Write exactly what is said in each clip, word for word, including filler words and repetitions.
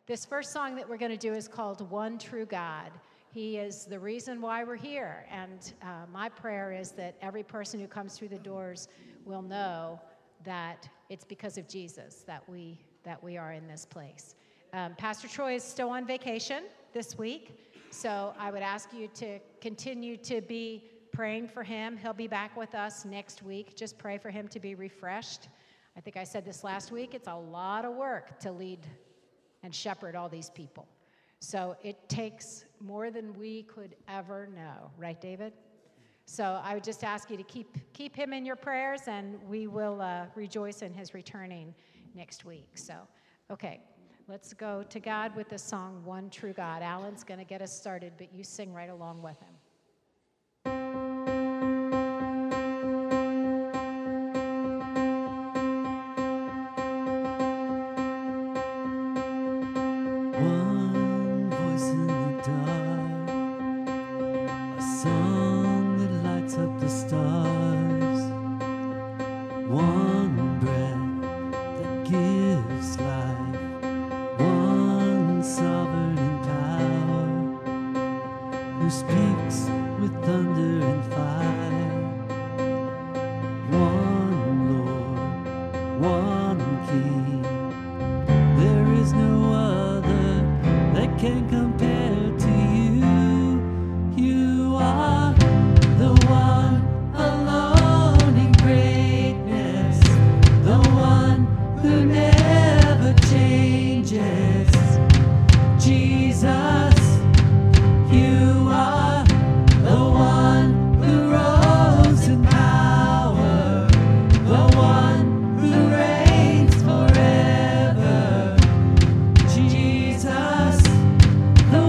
This first song that we're going to do is called One True God. He is the reason why we're here. And uh, my prayer is that every person who comes through the doors will know that it's because of Jesus that we that we are in this place. Um, Pastor Troy is still on vacation this week, so I would ask you to continue to be praying for him. He'll be back with us next week. Just pray for him to be refreshed. I think I said this last week. It's a lot of work to lead and shepherd all these people. So it takes more than we could ever know. Right, David? So I would just ask you to keep keep him in your prayers, and we will uh, rejoice in his returning next week. So, okay, let's go to God with the song, One True God. Alan's going to get us started, but you sing right along with him. One voice in the dark, a song that lights up the stars, one breath that gives life, one sovereign in power, who speaks with thunder and fire, one Lord, one King. There is no other that can compare to you. You are the one alone in greatness, the one who never changes. Jesus, you are the one who rose in power, the one who reigns forever. Jesus, the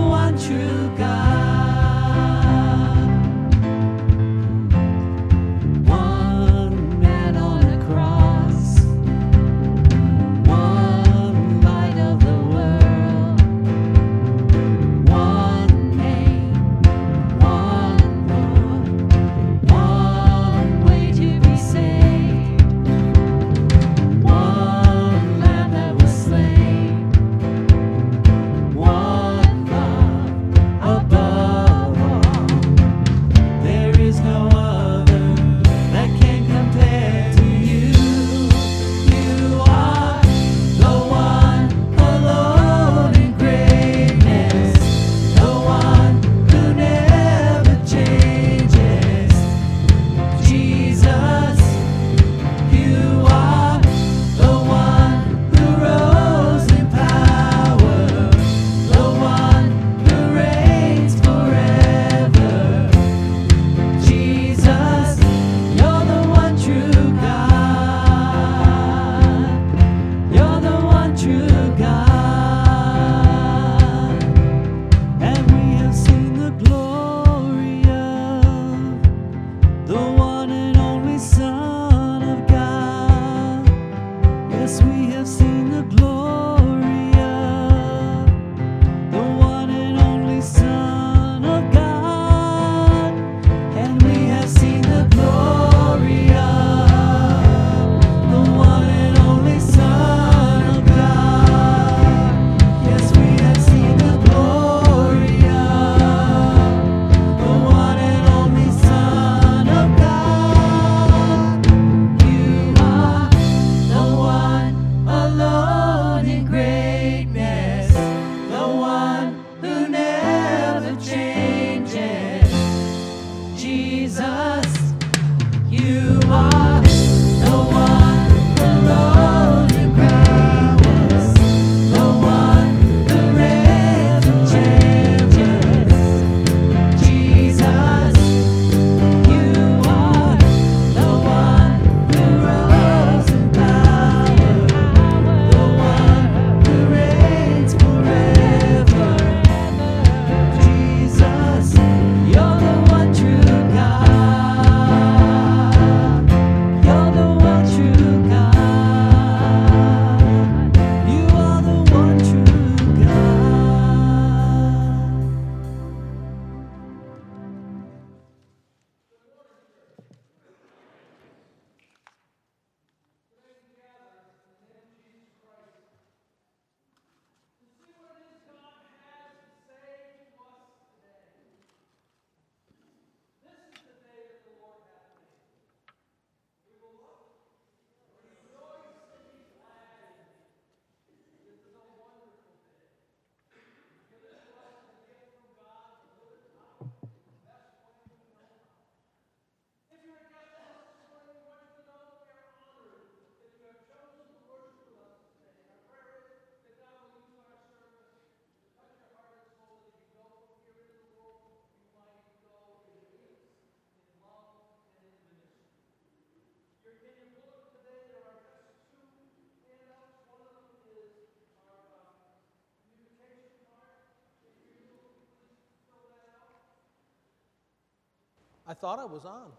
I thought I was on.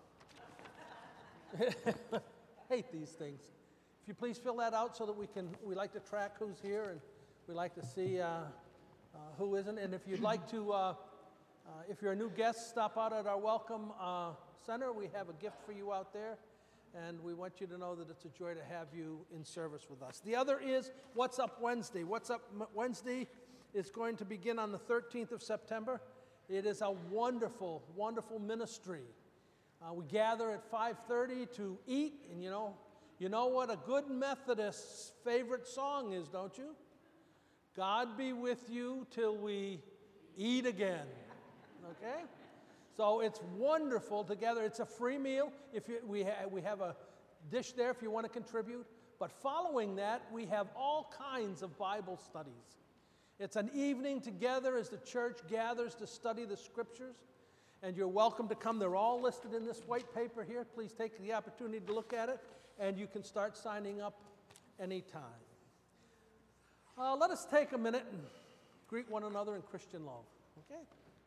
Hate these things. If you please fill that out so that we can, we like to track who's here and we like to see uh, uh, who isn't. And if you'd like to, uh, uh, if you're a new guest, stop out at our welcome uh, center. We have a gift for you out there. And we want you to know that it's a joy to have you in service with us. The other is What's Up Wednesday. What's Up Wednesday is going to begin on the thirteenth of September. It is a wonderful, wonderful ministry. Uh, we gather at five thirty to eat, and you know, you know what a good Methodist's favorite song is, don't you? God be with you till we eat again. Okay? So it's wonderful together. It's a free meal. If you, we, ha- we have a dish there if you want to contribute. But following that, we have all kinds of Bible studies. It's an evening together as the church gathers to study the Scriptures. And you're welcome to come. They're all listed in this white paper here. Please take the opportunity to look at it. And you can start signing up anytime. Uh, let us take a minute and greet one another in Christian love. Okay?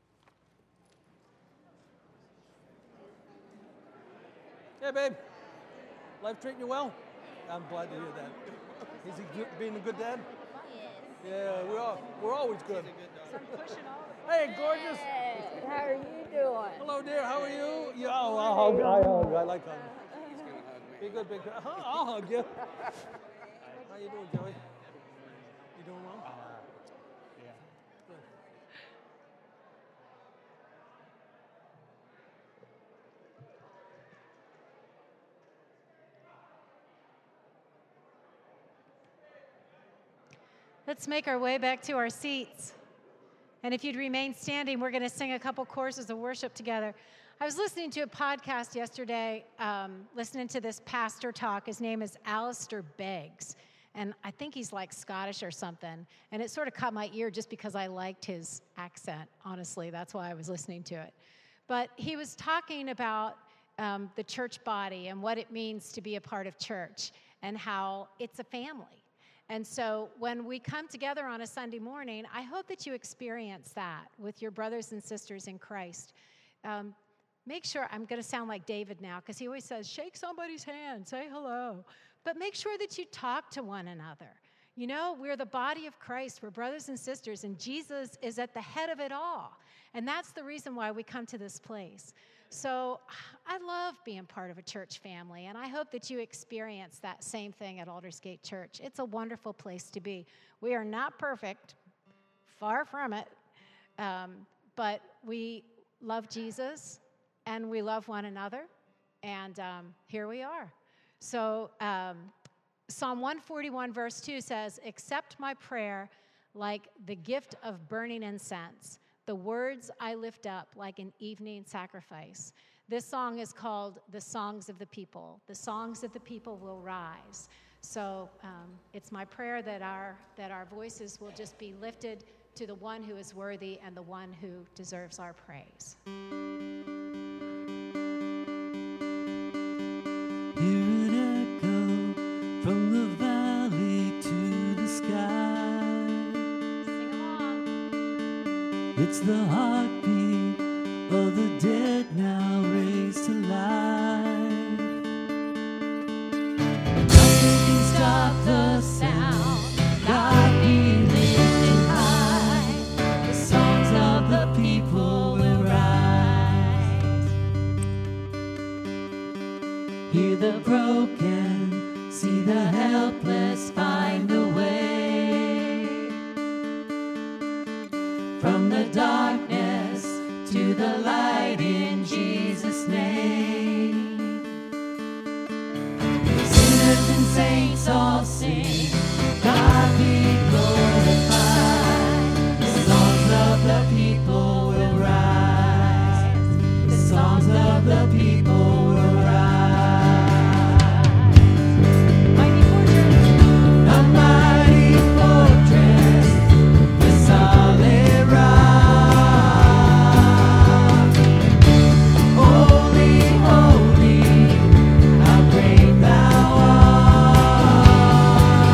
Hey, babe. Life treating you well? I'm glad to hear that. Is he good, being a good dad? Yes. Yeah, we're, all, we're always good. Pushing all the Hey, gorgeous. Hey, how are you doing? Hello, dear. How are you? Yeah, oh, I'll hug. I hug. I like hugging. Be good, big. Huh? I'll hug you. How you doing, Joey? You doing well? Yeah. Good. Let's make our way back to our seats. And if you'd remain standing, we're going to sing a couple choruses of worship together. I was listening to a podcast yesterday, um, listening to this pastor talk. His name is Alistair Beggs, and I think he's like Scottish or something. And it sort of caught my ear just because I liked his accent, honestly. That's why I was listening to it. But he was talking about um, the church body and what it means to be a part of church and how it's a family. And so when we come together on a Sunday morning, I hope that you experience that with your brothers and sisters in Christ. Um, make sure, I'm going to sound like David now, because he always says, shake somebody's hand, say hello. But make sure that you talk to one another. You know, we're the body of Christ. We're brothers and sisters, and Jesus is at the head of it all. And that's the reason why we come to this place. So I love being part of a church family, and I hope that you experience that same thing at Aldersgate Church. It's a wonderful place to be. We are not perfect, far from it, um, but we love Jesus, and we love one another, and um, here we are. So um, Psalm one forty-one, verse two says, accept my prayer like the gift of burning incense. The words I lift up like an evening sacrifice. This song is called The Songs of the People. The songs of the people will rise. So um, it's my prayer that our that our voices will just be lifted to the one who is worthy and the one who deserves our praise. Hear an echo from the valley to the sky. It's the heartbeat of the dead now raised to life. Nothing can stop the sound. God be lifted high. The songs of the people will rise. Hear the broken, see the helpless find a way. From the darkness to the light in Jesus' name. Sinners and saints all sing, God be glorified. The songs of the people will rise. The songs of the people will rise. Mighty fortress, a mighty fortress, the solid holy, how great thou art.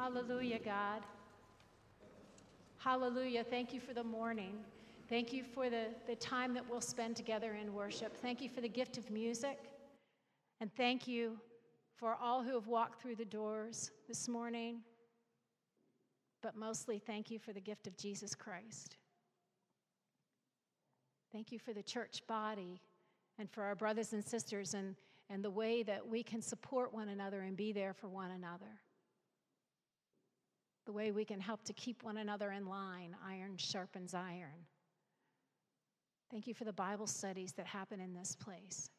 Hallelujah, God. Hallelujah. Thank you for the morning. Thank you for the, the time that we'll spend together in worship. Thank you for the gift of music. And thank you for all who have walked through the doors this morning. But mostly, thank you for the gift of Jesus Christ. Thank you for the church body and for our brothers and sisters and, and the way that we can support one another and be there for one another. The way we can help to keep one another in line. Iron sharpens iron. Thank you for the Bible studies that happen in this place.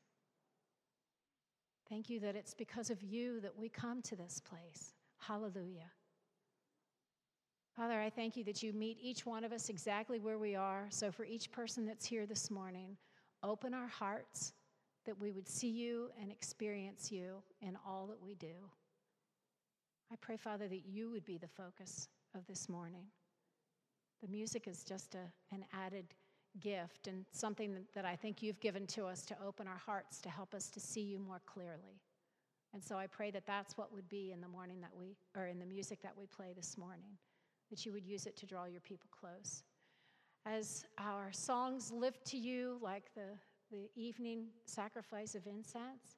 Thank you that it's because of you that we come to this place. Hallelujah. Father, I thank you that you meet each one of us exactly where we are. So for each person that's here this morning, open our hearts that we would see you and experience you in all that we do. I pray, Father, that you would be the focus of this morning. The music is just a, an added gift and something that, that I think you've given to us to open our hearts to help us to see you more clearly. And so I pray that that's what would be in the morning that we, or in the music that we play this morning, that you would use it to draw your people close. As our songs lift to you like the, the evening sacrifice of incense,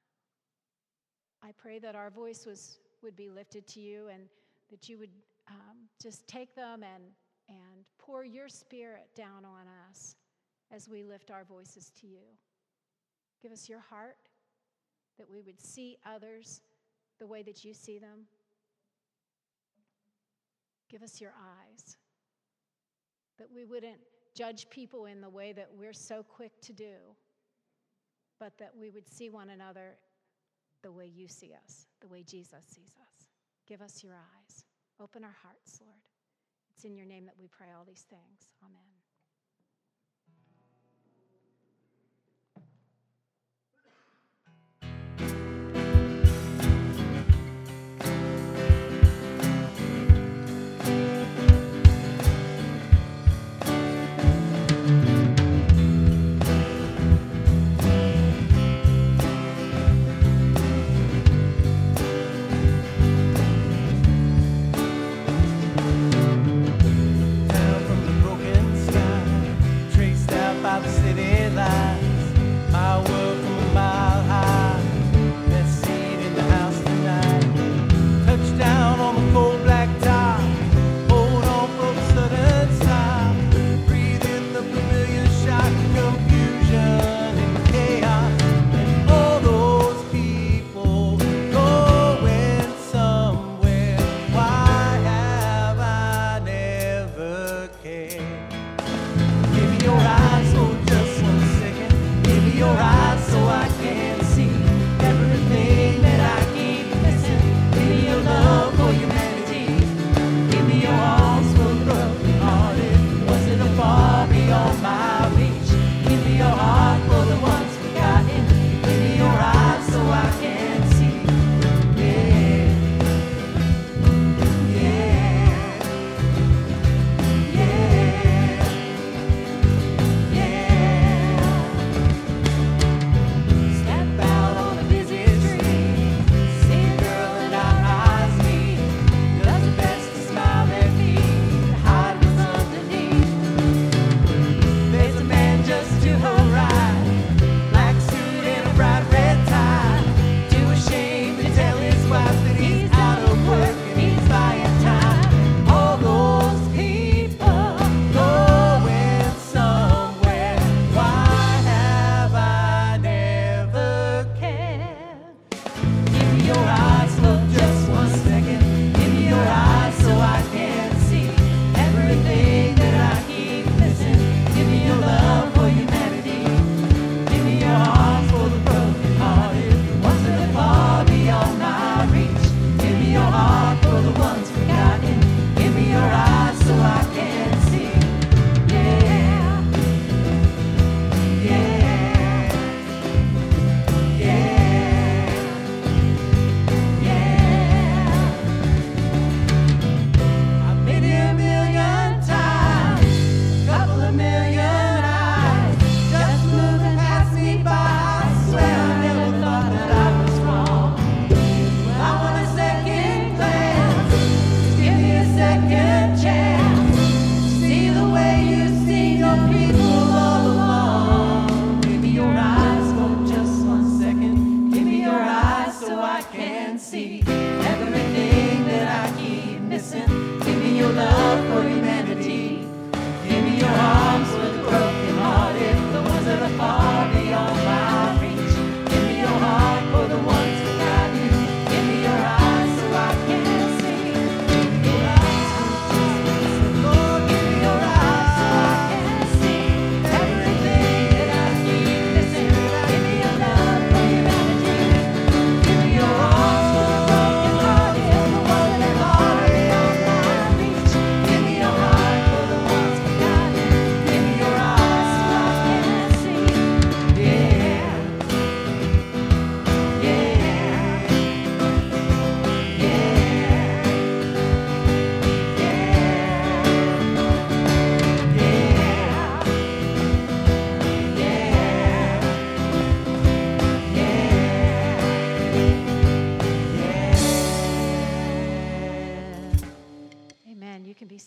I pray that our voice was would be lifted to you and that you would um, just take them and, and pour your spirit down on us as we lift our voices to you. Give us your heart, that we would see others the way that you see them. Give us your eyes, that we wouldn't judge people in the way that we're so quick to do, but that we would see one another the way you see us, the way Jesus sees us. Give us your eyes. Open our hearts, Lord. It's in your name that we pray all these things. Amen. Down from the broken sky.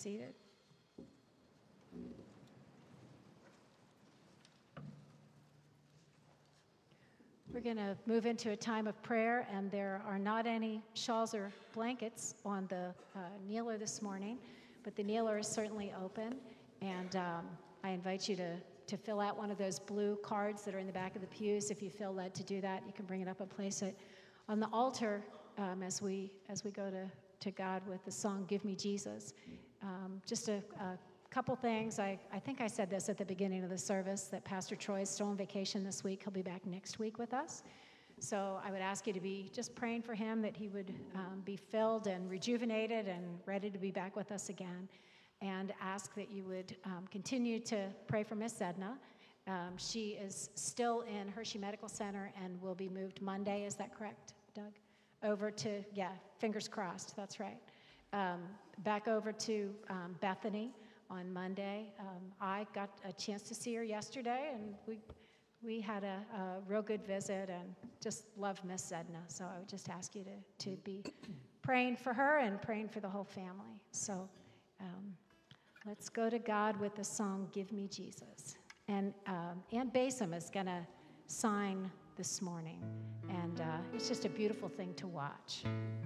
seated. We're going to move into a time of prayer, and there are not any shawls or blankets on the uh, kneeler this morning, but the kneeler is certainly open, and um, I invite you to, to fill out one of those blue cards that are in the back of the pews. If you feel led to do that, you can bring it up and place it on the altar um, as we as we go to, to God with the song, Give Me Jesus. Um, just a, a couple things. I, I think I said this at the beginning of the service, that Pastor Troy is still on vacation this week. He'll be back next week with us. So I would ask you to be just praying for him, that he would um, be filled and rejuvenated and ready to be back with us again. And ask that you would um, continue to pray for Miss Edna. Um, she is still in Hershey Medical Center and will be moved Monday. Is that correct, Doug? Over to, yeah, fingers crossed, that's right. Um, back over to um, Bethany on Monday. Um, I got a chance to see her yesterday, and we we had a, a real good visit and just love Miss Edna. So I would just ask you to, to be praying for her and praying for the whole family. So um, let's go to God with the song, Give Me Jesus. And um, Ann Basom is going to sign this morning, and uh, it's just a beautiful thing to watch.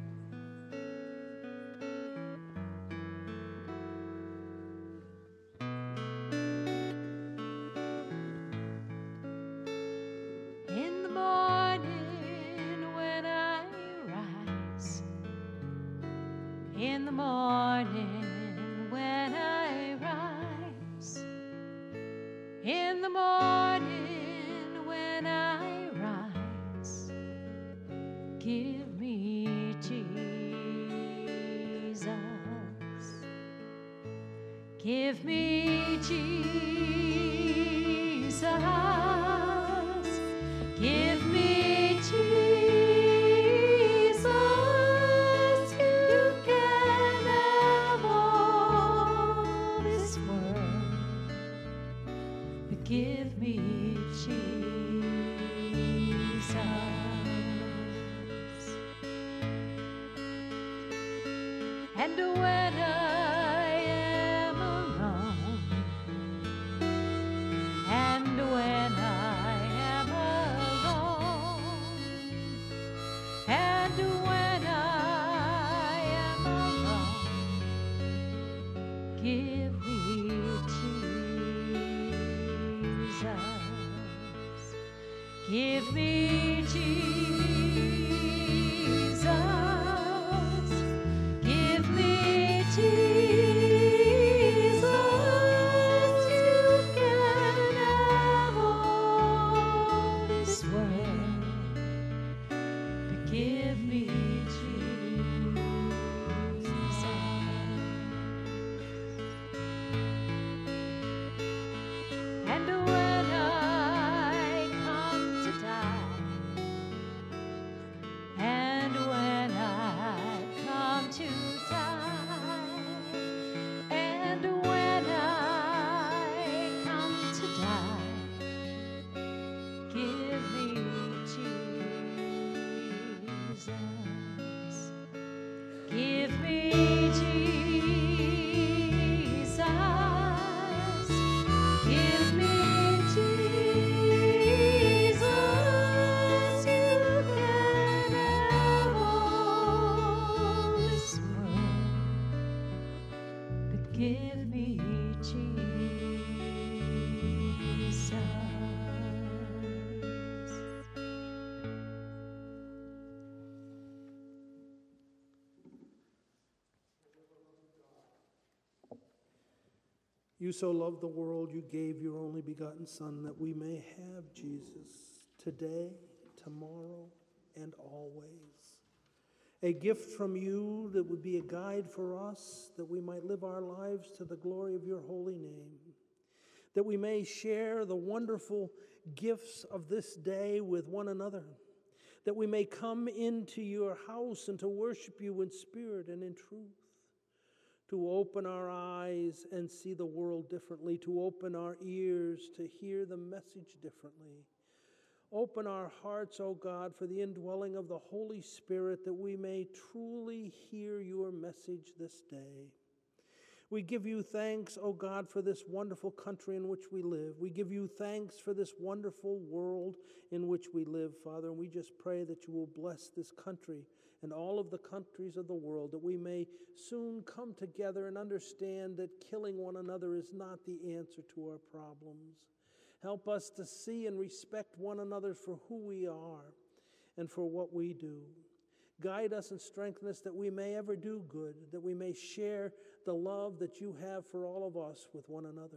In the morning when I rise, in the morning when I rise, in the morning when I rise, give me Jesus, give me Jesus, give me Jesus. You can have all this world, but give me Jesus. And when I am alone, and when I am alone, and when I am alone, give me Jesus, give me Jesus, give me Jesus. You can have all this world, but give me Jesus. And when I come to die, and when I come to die, and when I come to die, give me Jesus, give me Jesus, give me Jesus. You can have all this world, but give me Jesus. You so loved the world, you gave your only begotten Son, that we may have Jesus today, tomorrow, and always. A gift from you that would be a guide for us, that we might live our lives to the glory of your holy name, that we may share the wonderful gifts of this day with one another, that we may come into your house and to worship you in spirit and in truth, to open our eyes and see the world differently, to open our ears to hear the message differently. Open our hearts, O God, for the indwelling of the Holy Spirit, that we may truly hear your message this day. We give you thanks, O God, for this wonderful country in which we live. We give you thanks for this wonderful world in which we live, Father, and we just pray that you will bless this country and all of the countries of the world, that we may soon come together and understand that killing one another is not the answer to our problems. Help us to see and respect one another for who we are and for what we do. Guide us and strengthen us that we may ever do good, that we may share the love that you have for all of us with one another.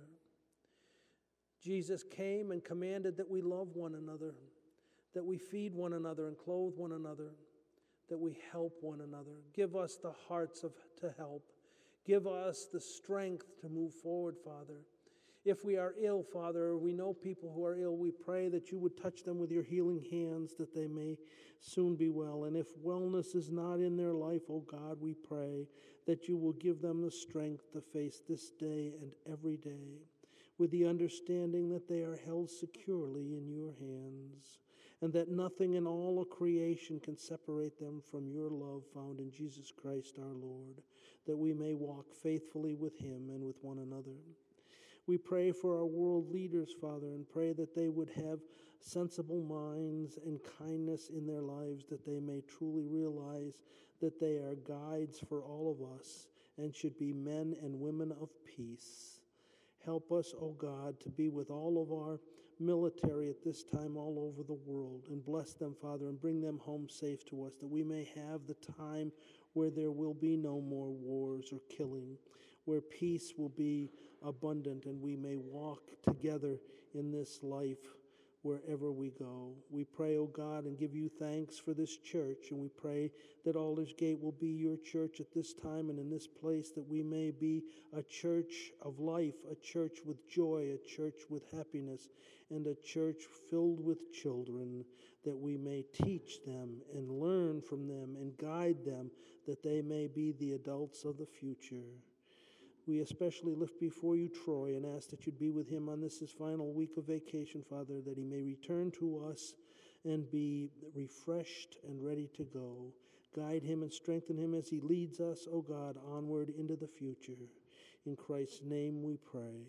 Jesus came and commanded that we love one another, that we feed one another and clothe one another, that we help one another. Give us the hearts of to help. Give us the strength to move forward, Father. If we are ill, Father, or we know people who are ill, we pray that you would touch them with your healing hands, that they may soon be well. And if wellness is not in their life, oh God, we pray that you will give them the strength to face this day and every day, with the understanding that they are held securely in your hands, and that nothing in all of creation can separate them from your love found in Jesus Christ our Lord, that we may walk faithfully with him and with one another. We pray for our world leaders, Father, and pray that they would have sensible minds and kindness in their lives, that they may truly realize that they are guides for all of us and should be men and women of peace. Help us, O God, to be with all of our military at this time all over the world, and bless them, Father, and bring them home safe to us, that we may have the time where there will be no more wars or killing, where peace will be abundant, and we may walk together in this life wherever we go. We pray, O God, and give you thanks for this church, and we pray that Aldersgate will be your church at this time and in this place, that we may be a church of life, a church with joy, a church with happiness, and a church filled with children, that we may teach them and learn from them and guide them, that they may be the adults of the future. We especially lift before you Troy and ask that you'd be with him on this his final week of vacation, Father, that he may return to us and be refreshed and ready to go. Guide him and strengthen him as he leads us, O God, onward into the future. In Christ's name we pray.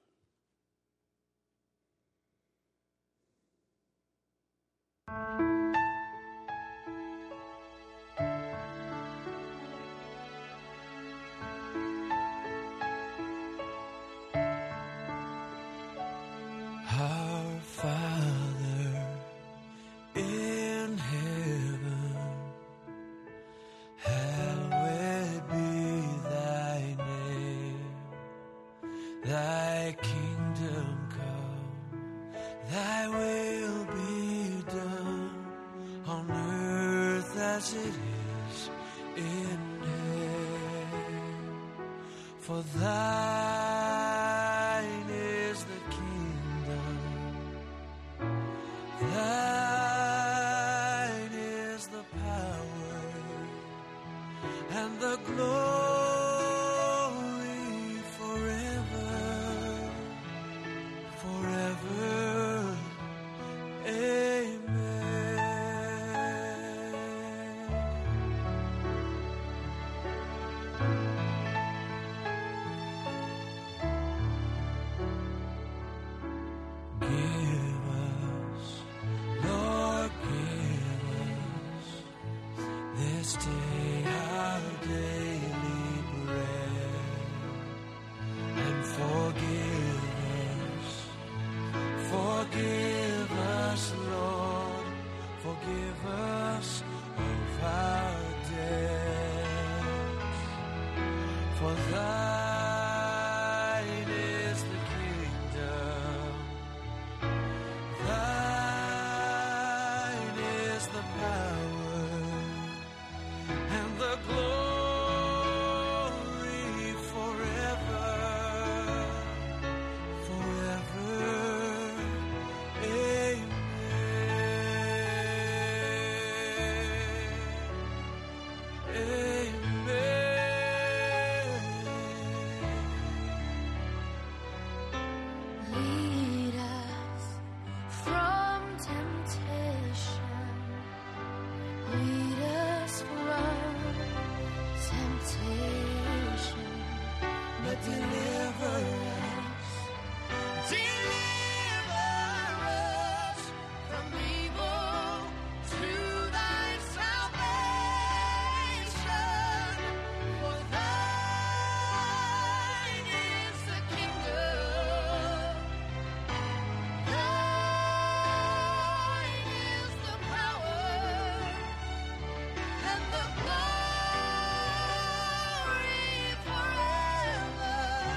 Our Father in heaven, hallowed be thy name. Thy kingdom come, thy will be done on earth as it is in heaven. For thine is the kingdom, thine is the power and the glory forever, forever. Amen. Give us, Lord, give us this day our daily bread, and forgive us, forgive us, Lord, forgive us of our debts, for thine is the kingdom, thine is the power and the glory forever, forever. Amen. Amen. Lead us from temptation. Lead us from temptation. but deliver us. Deliver us from evil to thy salvation. For thine is the kingdom. Thine is the power and the glory forever.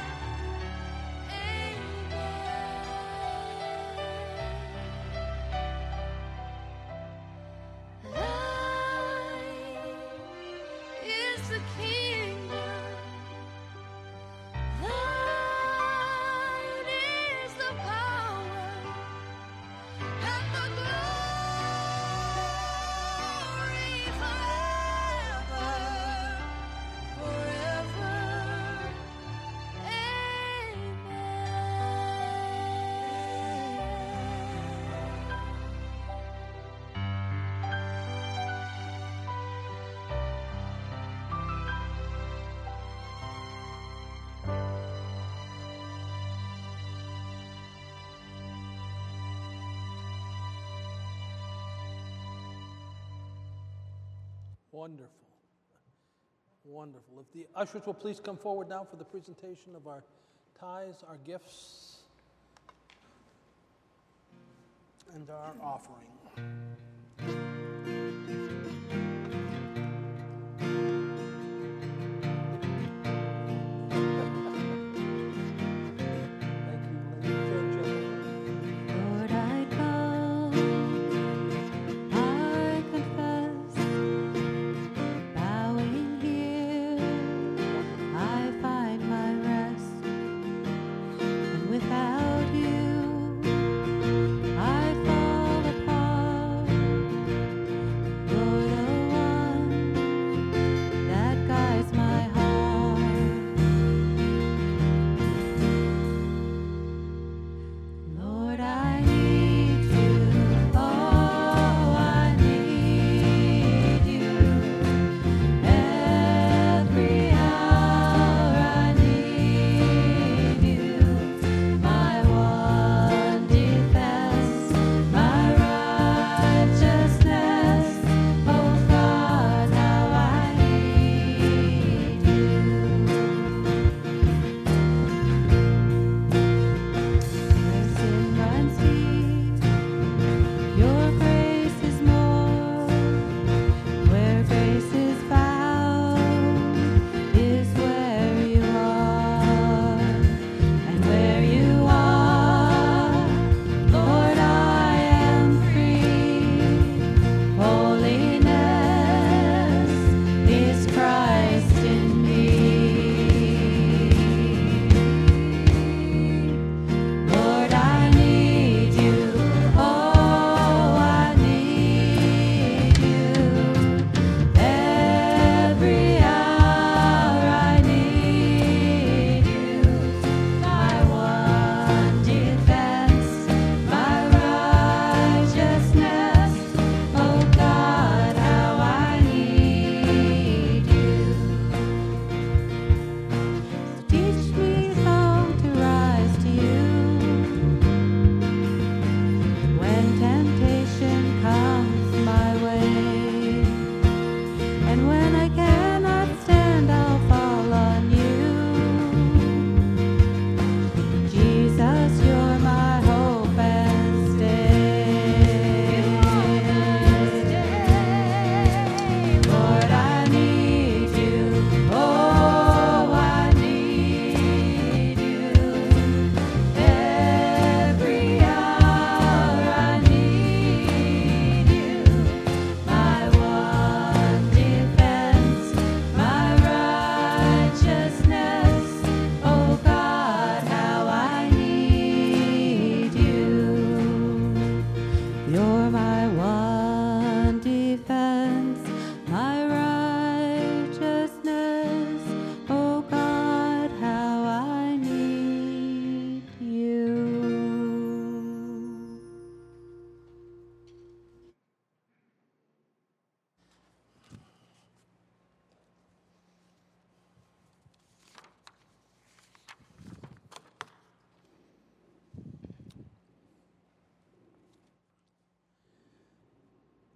Amen. Thine is the kingdom. Thine is the power and the glory forever, forever. Wonderful. Wonderful. If the ushers will please come forward now for the presentation of our tithes, our gifts, and our offering. Thank you, ladies and gentlemen. Lord, I come, I confess, bowing here, I find my rest, and without you, I fall apart.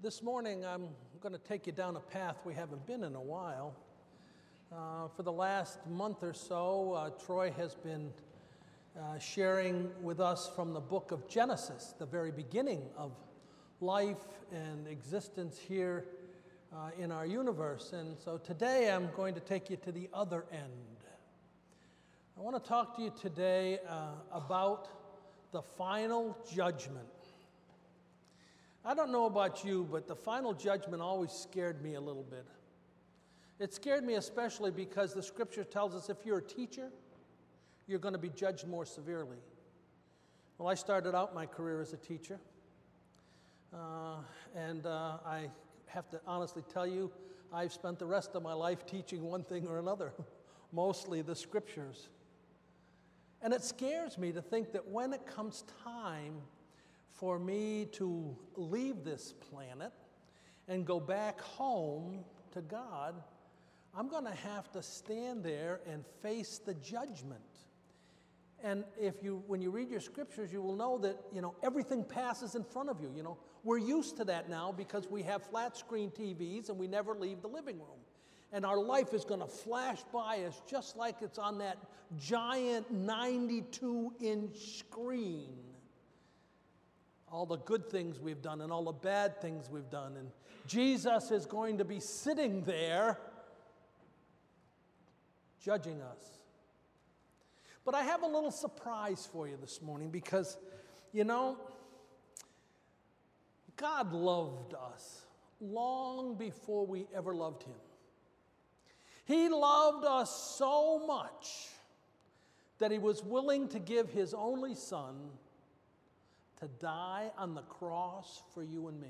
this morning I'm going to take you down a path we haven't been in a while. Uh, for the last month or so, uh, Troy has been uh, sharing with us from the book of Genesis, the very beginning of life and existence here uh, in our universe. And so today I'm going to take you to the other end. I want to talk to you today uh, about the final judgment. I don't know about you, but the final judgment always scared me a little bit. It scared me especially because the scripture tells us if you're a teacher, you're going to be judged more severely. Well, I started out my career as a teacher, uh, and uh, I have to honestly tell you, I've spent the rest of my life teaching one thing or another, mostly the scriptures. And it scares me to think that when it comes time for me to leave this planet and go back home to God, I'm going to have to stand there and face the judgment. And if you, when you read your scriptures, you will know that, you know, everything passes in front of you. You know, we're used to that now because we have flat screen T Vs and we never leave the living room. And our life is going to flash by us just like it's on that giant ninety-two inch screen. All the good things we've done and all the bad things we've done. And Jesus is going to be sitting there judging us. But I have a little surprise for you this morning because, you know, God loved us long before we ever loved Him. He loved us so much that He was willing to give His only Son to die on the cross for you and me.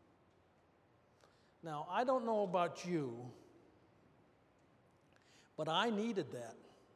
Now, I don't know about you, but I needed that.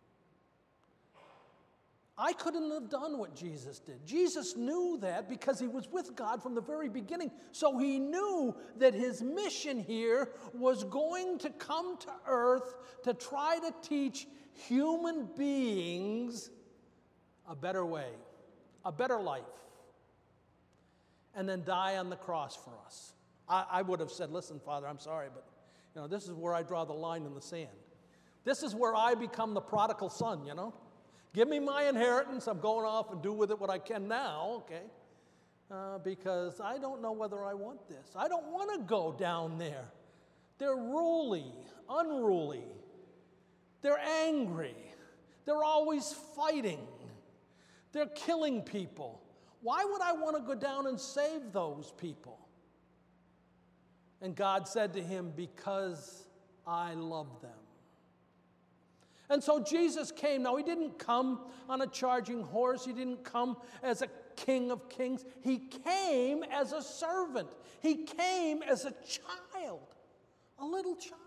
I couldn't have done what Jesus did. Jesus knew that because He was with God from the very beginning. So He knew that His mission here was going to come to earth to try to teach human beings a better way, a better life, and then die on the cross for us. I, I would have said, listen, Father, I'm sorry, but you know, this is where I draw the line in the sand. This is where I become the prodigal son, you know. Give me my inheritance. I'm going off and do with it what I can now, okay? Uh, because I don't know whether I want this. I don't want to go down there. They're ruly, unruly. They're angry. They're always fighting. They're killing people. Why would I want to go down and save those people? And God said to him, because I love them. And so Jesus came. Now, He didn't come on a charging horse. He didn't come as a king of kings. He came as a servant. He came as a child, a little child,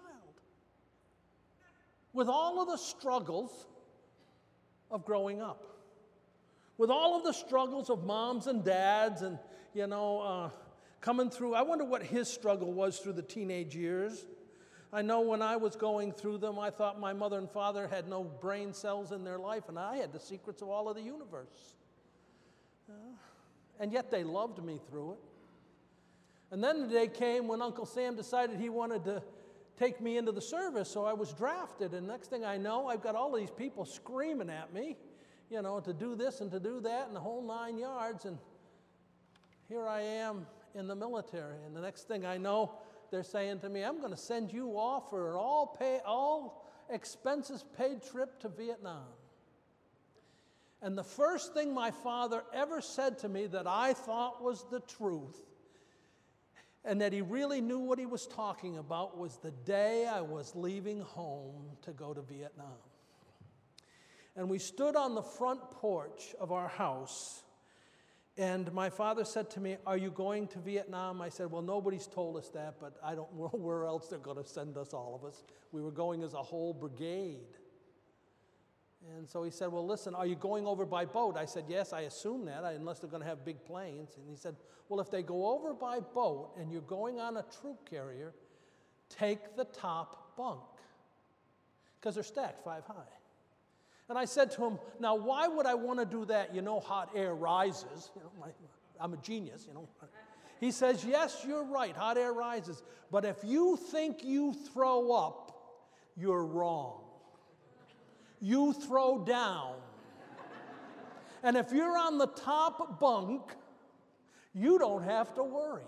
with all of the struggles of growing up, with all of the struggles of moms and dads and, you know, uh, coming through. I wonder what his struggle was through the teenage years. I know when I was going through them, I thought my mother and father had no brain cells in their life, and I had the secrets of all of the universe. Uh, and yet they loved me through it. And then the day came when Uncle Sam decided he wanted to take me into the service, so I was drafted. And next thing I know, I've got all these people screaming at me, you know, to do this and to do that and the whole nine yards. And here I am in the military. And the next thing I know, they're saying to me, I'm going to send you off for an all pay, all expenses paid trip to Vietnam. And the first thing my father ever said to me that I thought was the truth and that he really knew what he was talking about was the day I was leaving home to go to Vietnam. And we stood on the front porch of our house. And my father said to me, are you going to Vietnam? I said, well, nobody's told us that, but I don't know where else they're going to send us, all of us. We were going as a whole brigade. And so he said, well, listen, are you going over by boat? I said, yes, I assume that, unless they're going to have big planes. And he said, well, if they go over by boat and you're going on a troop carrier, take the top bunk, because they're stacked five high. And I said to him, now, why would I want to do that? You know, hot air rises. You know, my, I'm a genius, you know. He says, yes, you're right, hot air rises. But if you think you throw up, you're wrong. You throw down. And if you're on the top bunk, you don't have to worry.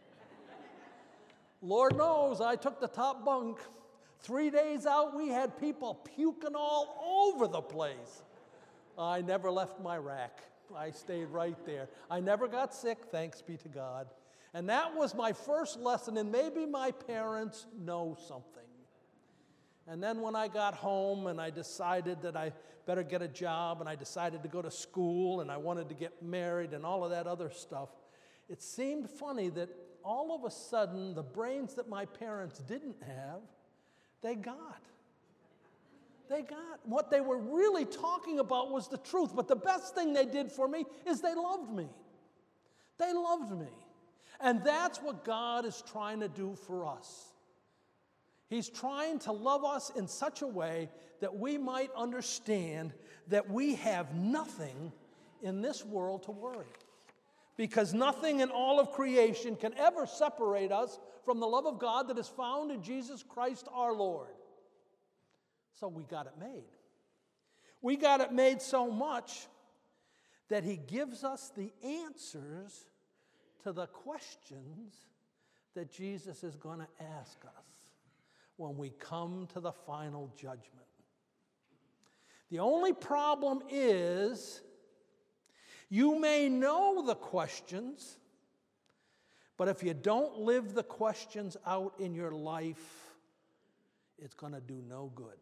Lord knows, I took the top bunk. Three days out, we had people puking all over the place. I never left my rack. I stayed right there. I never got sick, thanks be to God. And that was my first lesson, and maybe my parents know something. And then when I got home and I decided that I better get a job, and I decided to go to school, and I wanted to get married and all of that other stuff, it seemed funny that all of a sudden the brains that my parents didn't have, they got. They got. What they were really talking about was the truth. But the best thing they did for me is they loved me. They loved me. And that's what God is trying to do for us. He's trying to love us in such a way that we might understand that we have nothing in this world to worry. Because nothing in all of creation can ever separate us from the love of God that is found in Jesus Christ our Lord. So we got it made. We got it made so much that He gives us the answers to the questions that Jesus is going to ask us when we come to the final judgment. The only problem is you may know the questions, but if you don't live the questions out in your life, it's going to do no good.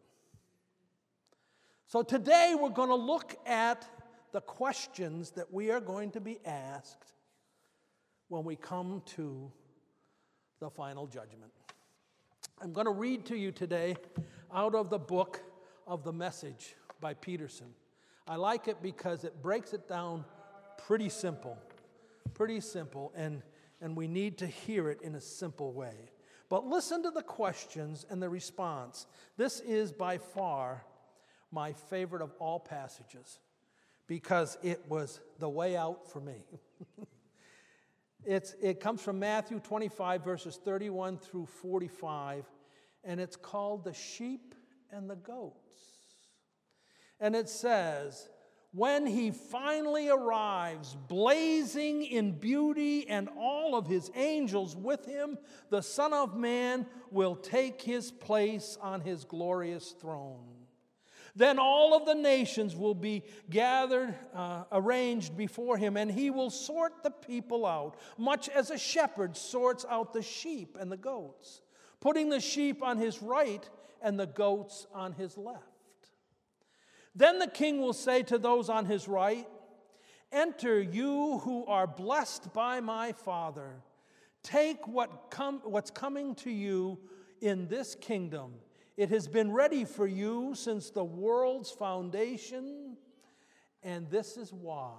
So today we're going to look at the questions that we are going to be asked when we come to the final judgment. I'm going to read to you today out of the book of The Message by Peterson. I like it because it breaks it down pretty simple, pretty simple, and, and we need to hear it in a simple way. But listen to the questions and the response. This is by far my favorite of all passages because it was the way out for me. It's, it comes from Matthew twenty-five, verses thirty-one through forty-five, and it's called The Sheep and the Goats. And it says, when He finally arrives, blazing in beauty and all of His angels with Him, the Son of Man will take His place on His glorious throne. Then all of the nations will be gathered, uh, arranged before Him, and He will sort the people out, much as a shepherd sorts out the sheep and the goats, putting the sheep on His right and the goats on His left. Then the King will say to those on His right, enter, you who are blessed by my Father. Take what com- what's coming to you in this kingdom. It has been ready for you since the world's foundation, and this is why.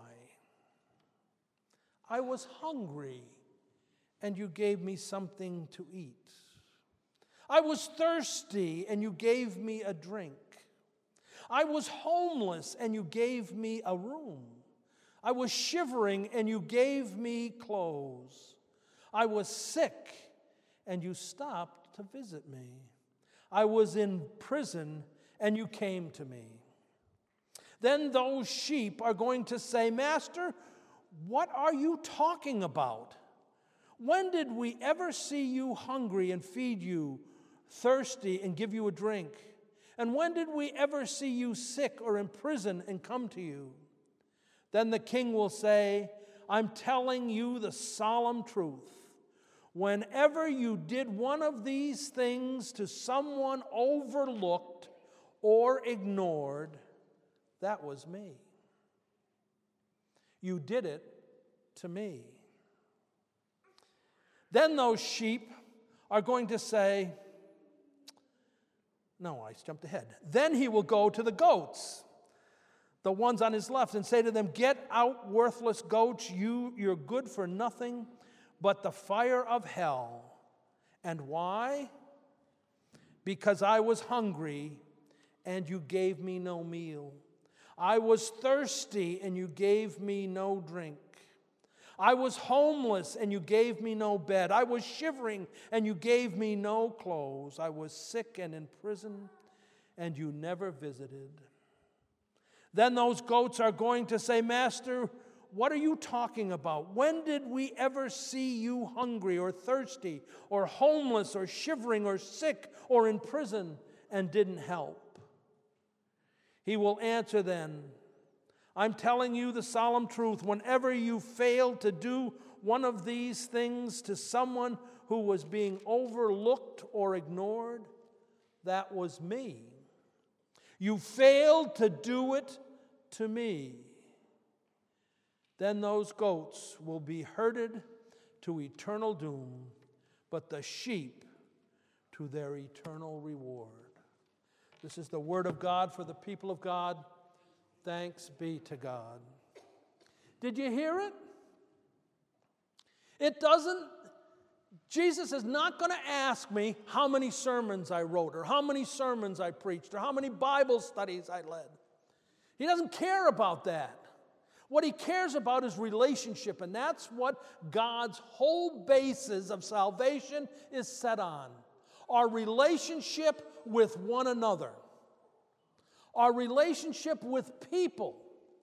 I was hungry, and you gave me something to eat. I was thirsty, and you gave me a drink. I was homeless, and you gave me a room. I was shivering, and you gave me clothes. I was sick, and you stopped to visit me. I was in prison, and you came to me. Then those sheep are going to say, Master, what are you talking about? When did we ever see you hungry and feed you, thirsty and give you a drink? And when did we ever see you sick or in prison and come to you? Then the King will say, I'm telling you the solemn truth. Whenever you did one of these things to someone overlooked or ignored, that was me. You did it to me. Then those sheep are going to say, no, I jumped ahead. Then He will go to the goats, the ones on His left, and say to them, get out, worthless goats, you, you're good for nothing but the fire of hell. And why? Because I was hungry, and you gave me no meal. I was thirsty, and you gave me no drink. I was homeless, and you gave me no bed. I was shivering, and you gave me no clothes. I was sick and in prison, and you never visited. Then those goats are going to say, Master, what are you talking about? When did we ever see you hungry or thirsty or homeless or shivering or sick or in prison and didn't help? He will answer then, I'm telling you the solemn truth. Whenever you fail to do one of these things to someone who was being overlooked or ignored, that was me. You failed to do it to me. Then those goats will be herded to eternal doom, but the sheep to their eternal reward. This is the word of God for the people of God. Thanks be to God. Did you hear it? It doesn't, Jesus is not going to ask me how many sermons I wrote or how many sermons I preached or how many Bible studies I led. He doesn't care about that. What he cares about is relationship, and that's what God's whole basis of salvation is set on. Our relationship with one another. Our relationship with people.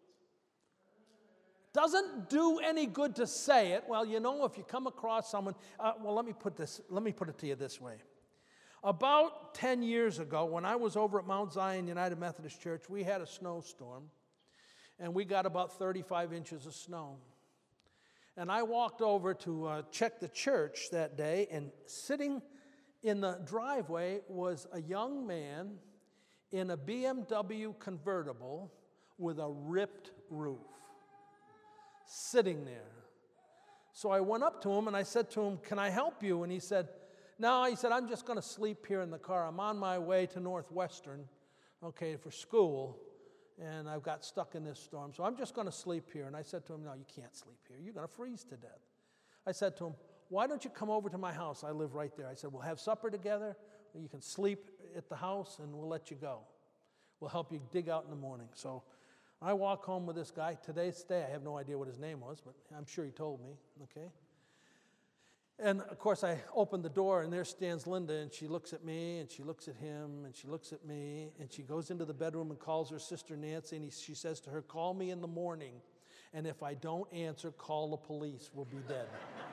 Doesn't do any good to say it. Well, you know, if you come across someone, uh, well, let me put this, let me put it to you this way. About ten years ago, when I was over at Mount Zion United Methodist Church, we had a snowstorm, and we got about thirty-five inches of snow. And I walked over to uh, check the church that day, and sitting in the driveway was a young man in a B M W convertible with a ripped roof, sitting there. So I went up to him and I said to him, can I help you? And he said, no, he said, I'm just going to sleep here in the car. I'm on my way to Northwestern, okay, for school, and I've got stuck in this storm, so I'm just going to sleep here. And I said to him, no, you can't sleep here. You're going to freeze to death. I said to him, why don't you come over to my house? I live right there. I said, we'll have supper together. You can sleep at the house, and we'll let you go. We'll help you dig out in the morning. So I walk home with this guy. Today's day, I have no idea what his name was, but I'm sure he told me, okay? And, of course, I opened the door, and there stands Linda, and she looks at me, and she looks at him, and she looks at me, and she goes into the bedroom and calls her sister Nancy, and he, she says to her, call me in the morning, and if I don't answer, call the police. We'll be dead.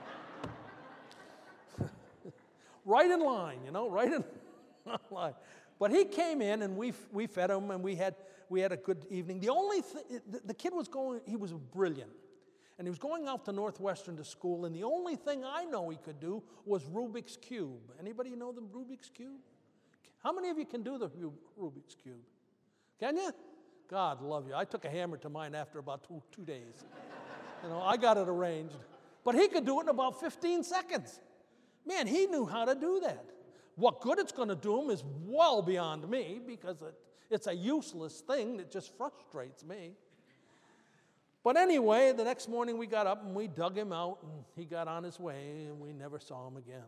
Right in line, you know, right in line. But he came in, and we we fed him, and we had we had a good evening. The only th- the, the kid was going, he was brilliant. And he was going out to Northwestern to school, and the only thing I know he could do was Rubik's Cube. Anybody know the Rubik's Cube? How many of you can do the Rubik's Cube? Can you? God love you. I took a hammer to mine after about two, two days. You know, I got it arranged. But he could do it in about fifteen seconds. Man, he knew how to do that. What good it's going to do him is well beyond me, because it, it's a useless thing that just frustrates me. But anyway, the next morning we got up and we dug him out, and he got on his way, and we never saw him again.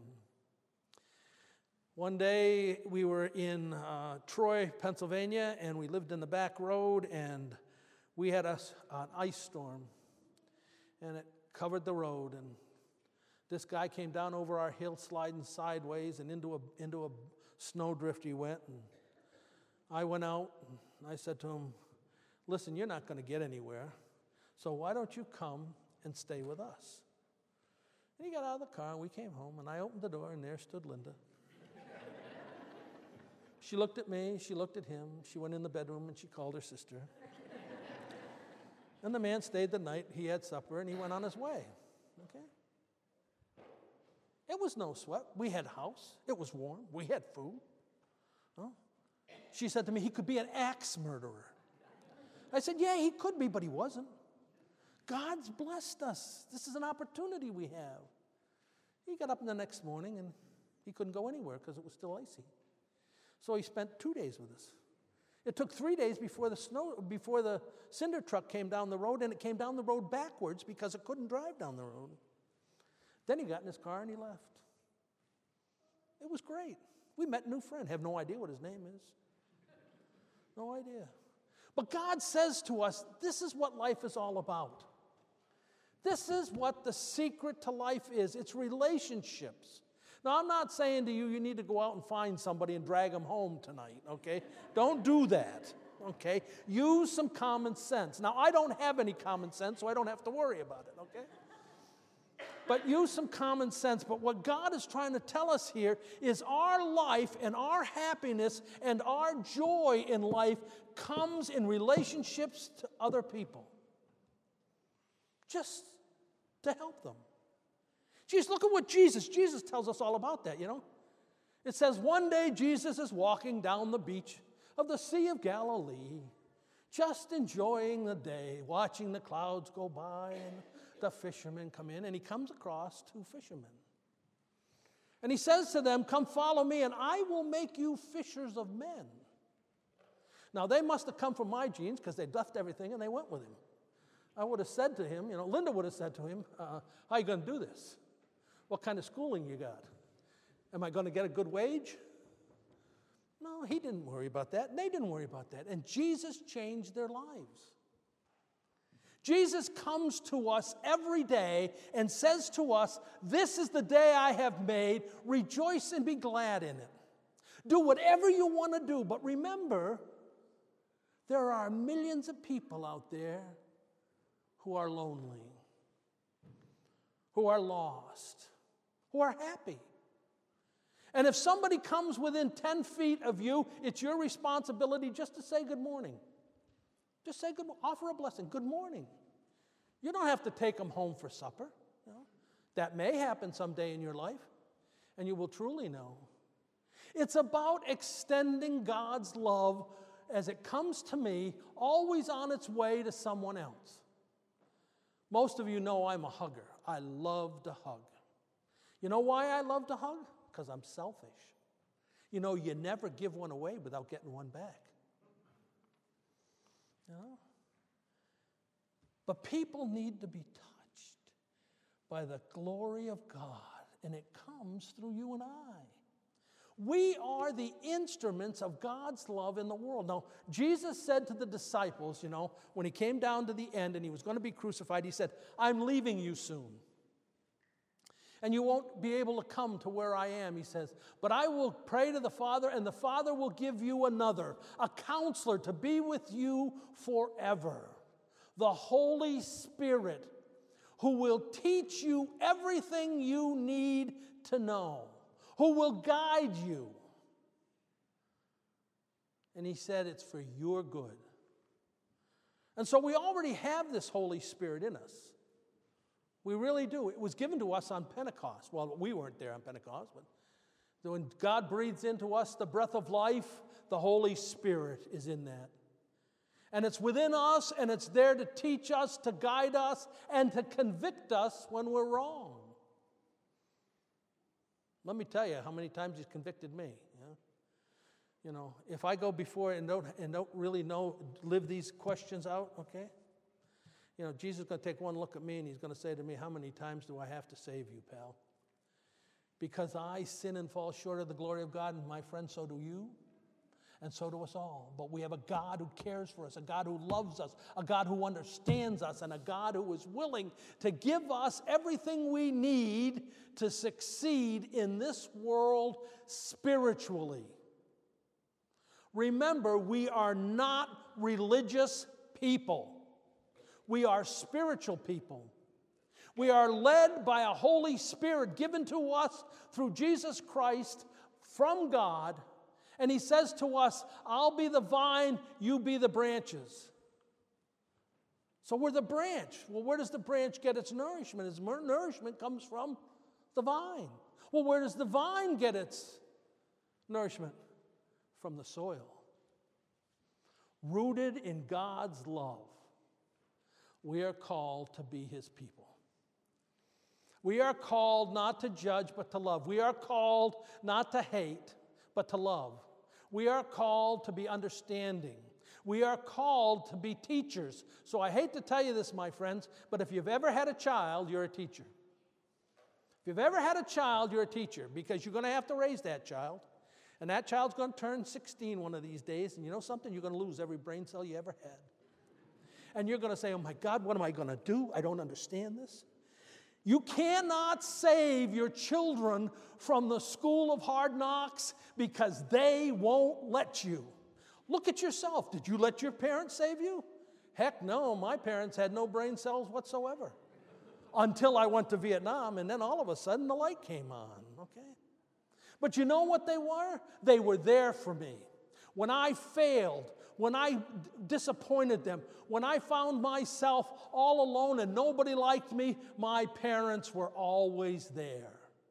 One day we were in uh, Troy, Pennsylvania, and we lived in the back road, and we had a, an ice storm, and it covered the road, and this guy came down over our hill sliding sideways, and into a, into a snowdrift he went, and I went out, and I said to him, listen, you're not going to get anywhere. So why don't you come and stay with us? And he got out of the car, and we came home, and I opened the door, and there stood Linda. She looked at me, she looked at him, she went in the bedroom, and she called her sister. And the man stayed the night, he had supper, and he went on his way. Okay? It was no sweat. We had a house. It was warm. We had food. Oh. She said to me, he could be an axe murderer. I said, yeah, he could be, but he wasn't. God's blessed us. This is an opportunity we have. He got up in the next morning, and he couldn't go anywhere because it was still icy. So he spent two days with us. It took three days before the snow, before the cinder truck came down the road, and it came down the road backwards because it couldn't drive down the road. Then he got in his car and he left. It was great. We met a new friend. Have no idea what his name is. No idea. But God says to us, this is what life is all about. This is what the secret to life is. It's relationships. Now, I'm not saying to you, you need to go out and find somebody and drag them home tonight, okay? Don't do that, okay? Use some common sense. Now, I don't have any common sense, so I don't have to worry about it, okay? But use some common sense. But what God is trying to tell us here is our life and our happiness and our joy in life comes in relationships to other people. Just to help them. Jeez, look at what Jesus, Jesus tells us all about that, you know. It says, one day Jesus is walking down the beach of the Sea of Galilee, just enjoying the day, watching the clouds go by and the fishermen come in, and he comes across two fishermen. And he says to them, come follow me, and I will make you fishers of men. Now, they must have come from my genes because they left everything and they went with him. I would have said to him, you know, Linda would have said to him, uh, how are you going to do this? What kind of schooling you got? Am I going to get a good wage? No, he didn't worry about that. And they didn't worry about that. And Jesus changed their lives. Jesus comes to us every day and says to us, this is the day I have made. Rejoice and be glad in it. Do whatever you want to do. But remember, there are millions of people out there who are lonely, who are lost, who are happy. And if somebody comes within ten feet of you, it's your responsibility just to say good morning. Just say good morning. Offer a blessing. Good morning. You don't have to take them home for supper. You know? That may happen someday in your life, and you will truly know. It's about extending God's love as it comes to me, always on its way to someone else. Most of you know I'm a hugger. I love to hug. You know why I love to hug? Because I'm selfish. You know, you never give one away without getting one back. You know? But people need to be touched by the glory of God, and it comes through you and I. We are the instruments of God's love in the world. Now, Jesus said to the disciples, you know, when he came down to the end and he was going to be crucified, he said, I'm leaving you soon. And you won't be able to come to where I am, he says. But I will pray to the Father, and the Father will give you another, a counselor to be with you forever. The Holy Spirit, who will teach you everything you need to know, who will guide you. And he said it's for your good. And so we already have this Holy Spirit in us. We really do. It was given to us on Pentecost. Well, we weren't there on Pentecost, but when God breathes into us the breath of life, the Holy Spirit is in that. And it's within us, and it's there to teach us, to guide us, and to convict us when we're wrong. Let me tell you how many times he's convicted me. You know, you know if I go before and don't, and don't really know, live these questions out, okay? You know, Jesus is going to take one look at me and he's going to say to me, how many times do I have to save you, pal? Because I sin and fall short of the glory of God, and my friend, so do you, and so do us all. But we have a God who cares for us, a God who loves us, a God who understands us, and a God who is willing to give us everything we need to succeed in this world spiritually. Remember, we are not religious people. We are spiritual people. We are led by a Holy Spirit given to us through Jesus Christ from God. And he says to us, I'll be the vine, you be the branches. So we're the branch. Well, where does the branch get its nourishment? Its nourishment comes from the vine. Well, where does the vine get its nourishment? From the soil. Rooted in God's love. We are called to be his people. We are called not to judge, but to love. We are called not to hate, but to love. We are called to be understanding. We are called to be teachers. So I hate to tell you this, my friends, but if you've ever had a child, you're a teacher. If you've ever had a child, you're a teacher, because you're going to have to raise that child. And that child's going to turn sixteen one of these days, and you know something? You're going to lose every brain cell you ever had. and you're going to say, oh my God, what am I going to do? I don't understand this. You cannot save your children from the school of hard knocks because they won't let you. Look at yourself. Did you let your parents save you? Heck no, my parents had no brain cells whatsoever. Until I went to Vietnam, and then all of a sudden the light came on, okay? But you know what they were? They were there for me. When I failed, when I d- disappointed them, when I found myself all alone and nobody liked me, my parents were always there.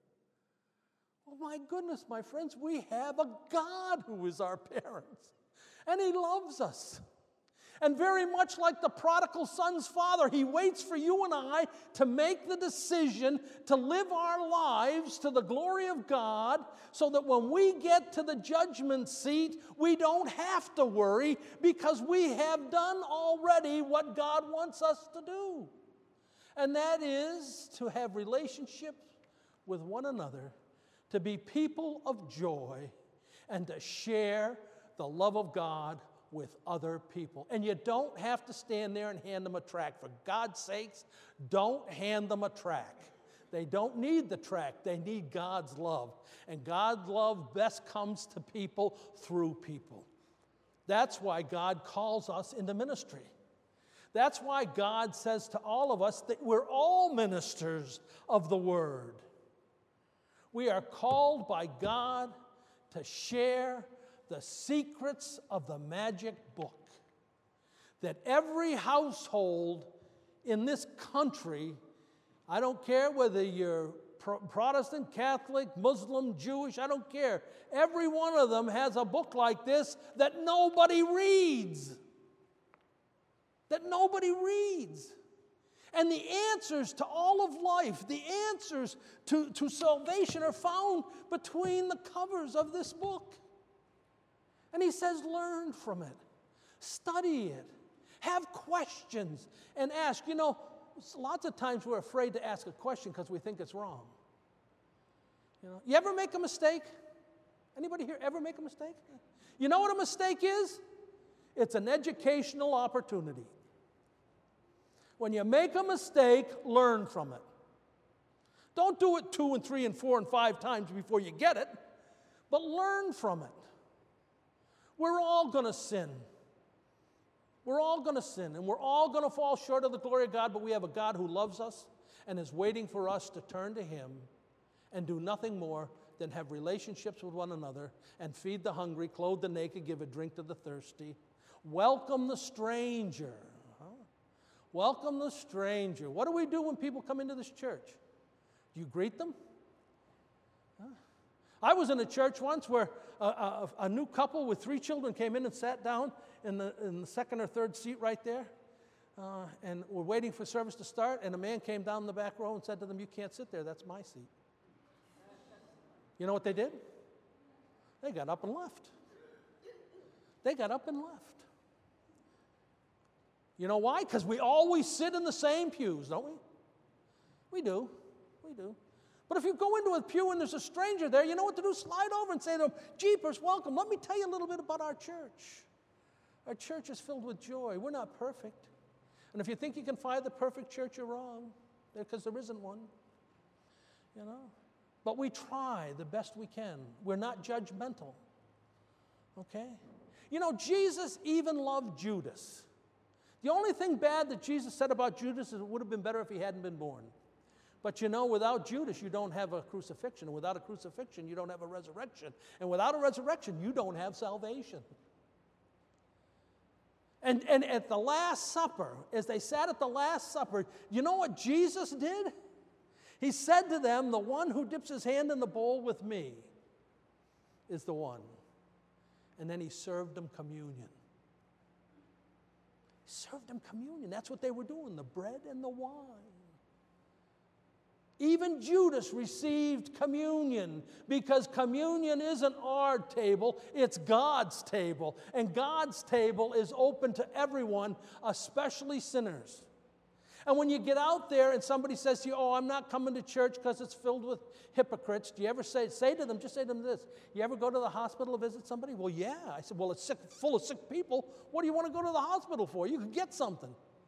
Oh my goodness, my friends, we have a God who is our parents, and He loves us. And very much like the prodigal son's father, He waits for you and I to make the decision to live our lives to the glory of God so that when we get to the judgment seat, we don't have to worry because we have done already what God wants us to do. And that is to have relationships with one another, to be people of joy, and to share the love of God with other people. And you don't have to stand there and hand them a tract. For God's sakes, don't hand them a tract. They don't need the tract. They need God's love. And God's love best comes to people through people. That's why God calls us into ministry. That's why God says to all of us that we're all ministers of the Word. We are called by God to share the secrets of the magic book, that every household in this country, I don't care whether you're Pro- Protestant, Catholic, Muslim, Jewish, I don't care. Every one of them has a book like this that nobody reads. That nobody reads. And the answers to all of life, the answers to, to salvation are found between the covers of this book. And He says, learn from it, study it, have questions, and ask. You know, lots of times we're afraid to ask a question because we think it's wrong. You know, you ever make a mistake? Anybody here ever make a mistake? You know what a mistake is? It's an educational opportunity. When you make a mistake, learn from it. Don't do it two and three and four and five times before you get it, but learn from it. We're all going to sin. We're all going to sin, and we're all going to fall short of the glory of God, but we have a God who loves us and is waiting for us to turn to Him and do nothing more than have relationships with one another and feed the hungry, clothe the naked, give a drink to the thirsty. Welcome the stranger. Huh? Welcome the stranger. What do we do when people come into this church? Do you greet them? Huh? I was in a church once where a, a, a new couple with three children came in and sat down in the, in the second or third seat right there. Uh, and we're waiting for service to start, and a man came down the back row and said to them, you can't sit there, that's my seat. You know what they did? They got up and left. They got up and left. You know why? Because we always sit in the same pews, don't we? We do. We do. But if you go into a pew and there's a stranger there, you know what to do? Slide over and say to them, Jeepers, welcome. Let me tell you a little bit about our church. Our church is filled with joy. We're not perfect. And if you think you can find the perfect church, you're wrong, because there isn't one. You know? But we try the best we can. We're not judgmental. Okay? You know, Jesus even loved Judas. The only thing bad that Jesus said about Judas is it would have been better if he hadn't been born. But you know, without Judas, you don't have a crucifixion. And without a crucifixion, you don't have a resurrection. And without a resurrection, you don't have salvation. And, and at the Last Supper, as they sat at the Last Supper, you know what Jesus did? He said to them, the one who dips his hand in the bowl with me is the one. And then he served them communion. He served them communion. That's what they were doing, the bread and the wine. Even Judas received communion because communion isn't our table, it's God's table. And God's table is open to everyone, especially sinners. And when you get out there and somebody says to you, oh, I'm not coming to church because it's filled with hypocrites, do you ever say, say to them, just say to them this, you ever go to the hospital to visit somebody? Well, yeah. I said, well, it's sick, full of sick people. What do you want to go to the hospital for? You could get something.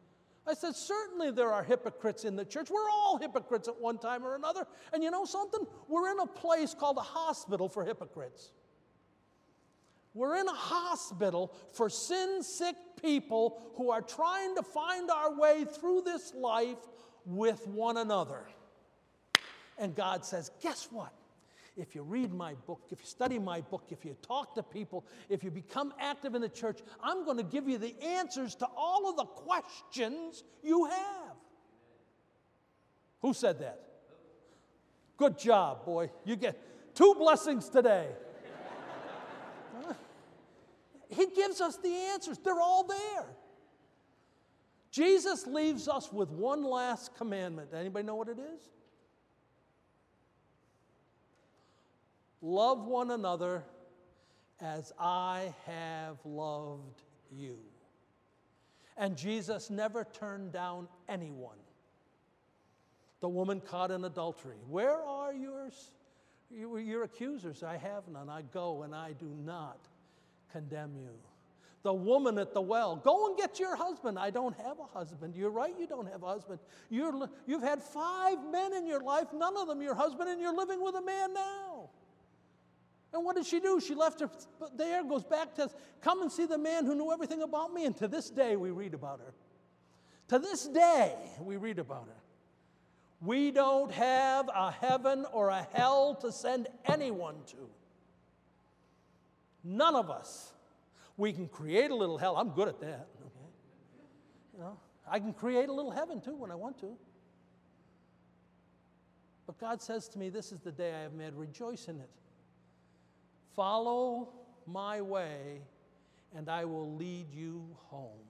I said, certainly there are hypocrites in the church. We're all hypocrites at one time or another. And you know something? We're in a place called a hospital for hypocrites. We're in a hospital for sin-sick people who are trying to find our way through this life with one another. And God says, guess what? If you read my book, if you study my book, if you talk to people, if you become active in the church, I'm going to give you the answers to all of the questions you have. Who said that? Good job, boy. You get two blessings today. Huh? He gives us the answers. They're all there. Jesus leaves us with one last commandment. Anybody know what it is? Love one another as I have loved you. And Jesus never turned down anyone. The woman caught in adultery. Where are yours? Your accusers? I have none. I go and I do not condemn you. The woman at the well, go and get your husband. I don't have a husband. You're right, you don't have a husband. You're, you've had five men in your life, none of them your husband, and you're living with a man now. And what did she do? She left her there, goes back to, come and see the man who knew everything about me. And to this day, we read about her. To this day, we read about her. We don't have a heaven or a hell to send anyone to. None of us. We can create a little hell. I'm good at that. Okay? You know, I can create a little heaven too when I want to. But God says to me, this is the day I have made. Rejoice in it. Follow my way, and I will lead you home.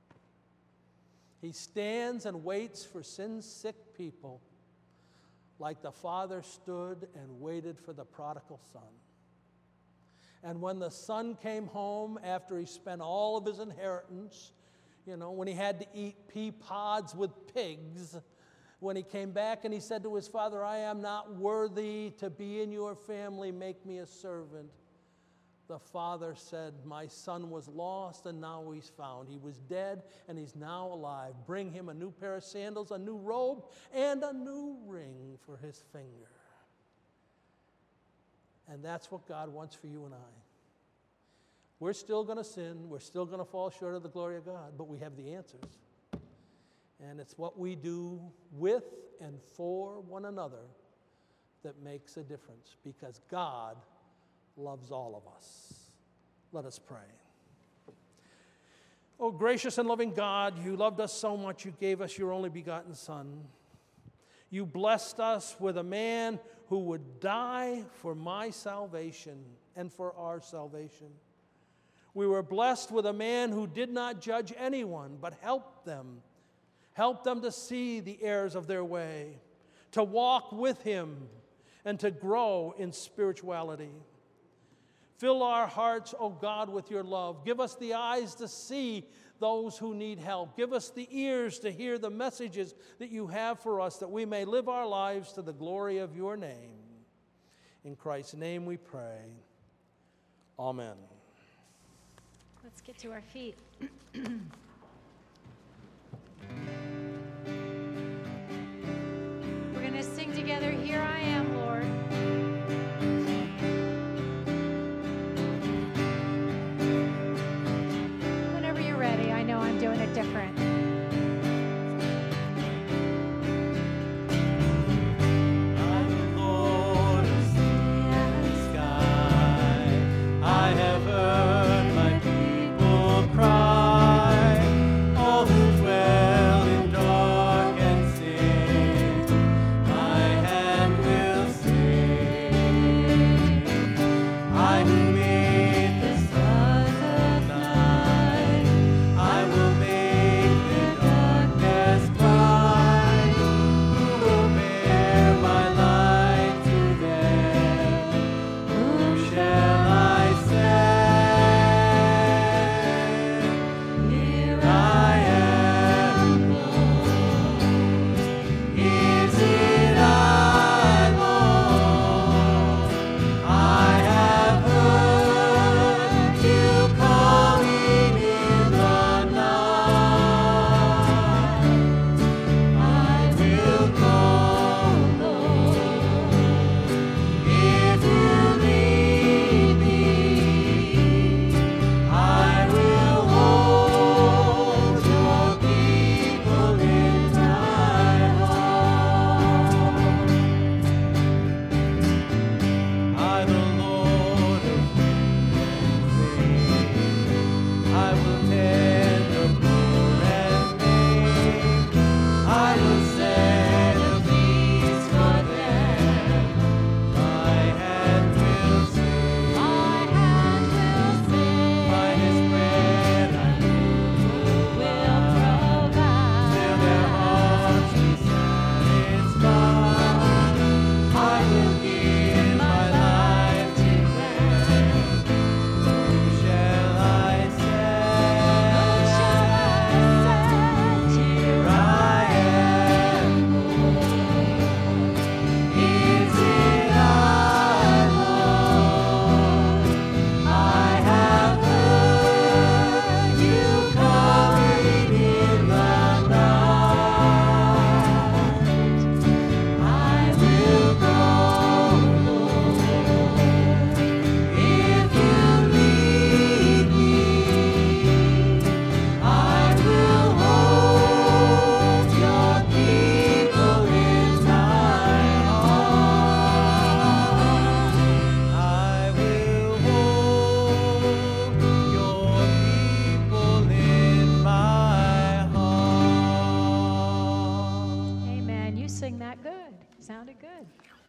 He stands and waits for sin-sick people like the Father stood and waited for the prodigal son. And when the son came home after he spent all of his inheritance, you know, when he had to eat pea pods with pigs, when he came back and he said to his father, I am not worthy to be in your family, make me a servant. The father said, my son was lost and now he's found. He was dead and he's now alive. Bring him a new pair of sandals, a new robe, and a new ring for his finger. And that's what God wants for you and I. We're still going to sin. We're still going to fall short of the glory of God, but we have the answers. And it's what we do with and for one another that makes a difference, because God loves all of us. Let us pray. Oh, gracious and loving God, you loved us so much, you gave us your only begotten Son. You blessed us with a man who would die for my salvation and for our salvation. We were blessed with a man who did not judge anyone, but helped them. Helped them to see the errors of their way, to walk with him, and to grow in spirituality. Fill our hearts, O God, with your love. Give us the eyes to see those who need help. Give us the ears to hear the messages that you have for us, that we may live our lives to the glory of your name. In Christ's name we pray. Amen. Let's get to our feet. We're going to sing together, Here I Am, Lord. Whenever you're ready, I know I'm doing it different. I have heard my people cry. good. Sounded good.